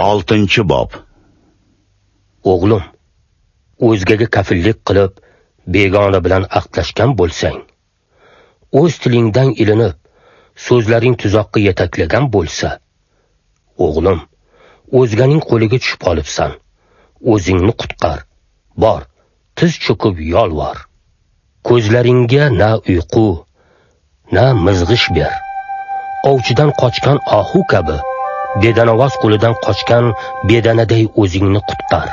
6-bob. O'g'lim, o'zgaga kafillik qilib, begona bilan aqdlashgan bo'lsang, o'z tilingdan ilinib, so'zlaring tuzoqqa yetaklagan bo'lsa, o'g'lim, o'zganing qo'liga tushib qolibsan. O'zingni qutqar. Bor, tiz cho'kib yolvor. Ko'zlaringga na uyqu, na mizg'ish ber. Ovchidan qochgan ohu kabi, bedanavoz qo'lidan qochgan bedanaday o'zingni qutqar.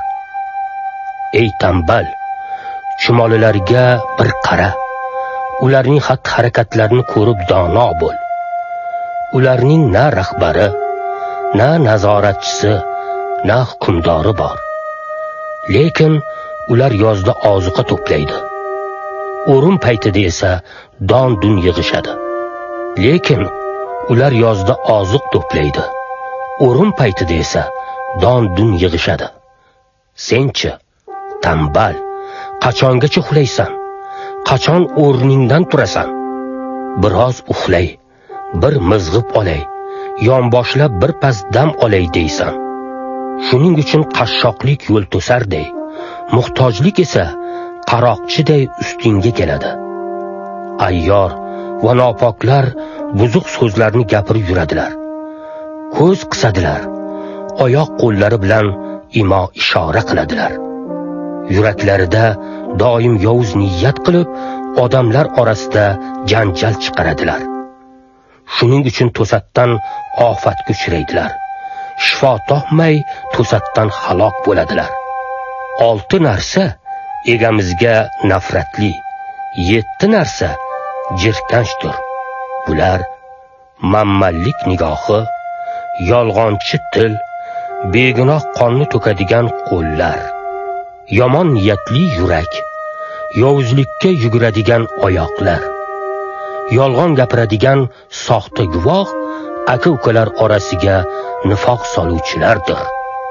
Ey tambal, chumolilarga bir qara. Ularning xatti-harakatlarini ko'rib dono bo'l. Ularning na rahbari, na nazoratchisi, na hukmdori bor. Lekin ular yozda ozuqa to'playdi. O'rim paytida esa don-dun yig'ishadi. Lekin ular yozda oziq to'playdi. O'rim paytida esa don-dun yig'ishadi. Senchi, tambal, qachongacha uxlaysan? Qachon o'rningdan turasan? Biroz uxlay, bir mizg'ib olay, yonboshlab bir pas dam olay deysan. Shuning uchun qashshoqlik yo'l to'sarday, muhtojlik esa qaroqchiday ustingga keladi. Ayyor va nopoklar buzuq so'zlarni gapirib yuradilar. Ko'z qisadilar, oyoq qo'llari bilan imo ishora qiladilar. Yuraklarida doim yovuz niyat qilib, odamlar orasida janjal chiqaradilar. Shuning uchun to'satdan ofatga uchraydilar. Shifo topmay to'satdan halok bo'ladilar. 6 narsa egamizga nafratli, 7 narsa jirkanchdir. Bular mammallik nigohi, yolg'onchi til, begunoh qonni to'kadigan qo'llar, yomon niyatli yurak, yovuzlikka yuguradigan oyoqlar, yolg'on gapiradigan soxta guvoh, aka-ukalar orasiga nifoq soluvchilardir.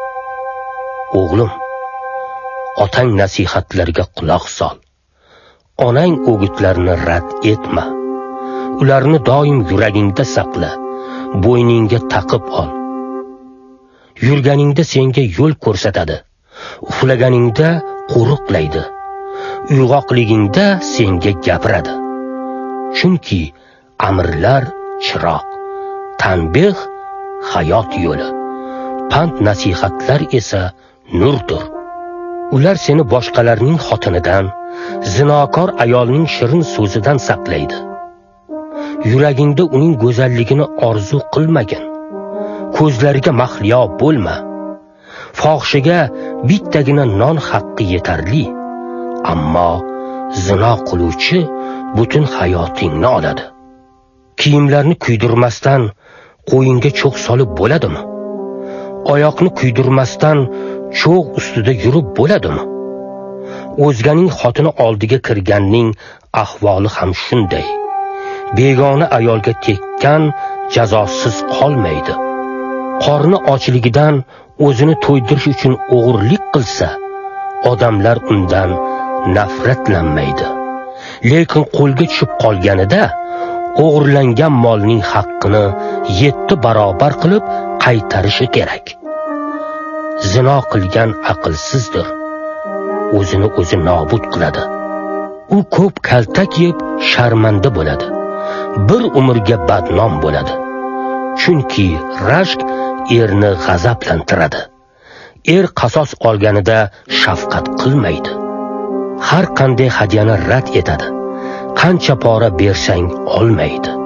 O'g'lim, otang nasihatlariga quloq sol. Onang o'gitlarini rad etma. Ularni doim yuragingda saqla, bo'yningga taqib ol. Yurganingda senga yo'l ko'rsatadi. Uxlaganingda qo'riqlaydi. Uyg'oqligingda senga gapiradi. Chunki amirlar chiroq, tanbeh hayot yo'li, pand nasihatlar esa nurdir. Ular seni boshqalarning xotinidan, zinokor ayolning shirin so'zidan saqlaydi. Yuragingda uning go'zalligini orzu qilmagin. Ko'zlariga mahliyo bo'lma. Fohishiga bittagina non haqqi yetarli, ammo zino qiluvchi butun hayotingni oladi. Kiyimlarni kuydirmasdan qo'yinga cho'q solib bo'ladimi? Oyoqni kuydirmasdan cho'g' ustida yurib bo'ladimi? O'zganing xotini oldiga kirganning ahvoli ham shunday. Begona ayolga tekkan jazosiz qolmaydi. Qorni ochligidan o'zini to'ydirish uchun o'g'irlik qilsa, odamlar undan nafratlanmaydi. Lekin qo'lga tushib qolganida o'g'irlangan molning haqqini 7 barobar qilib qaytarishi kerak. Zino qilgan aqlsizdir. O'zini o'zi nobud qiladi. U ko'p kaltak yeb sharmanda bo'ladi. Bir umrga badnom bo'ladi. Chunki rashk erni g'azablantiradi. Er qasos olganida shafqat qilmaydi. Har qanday hadyani rad etadi. Qancha pora bersang olmaydi.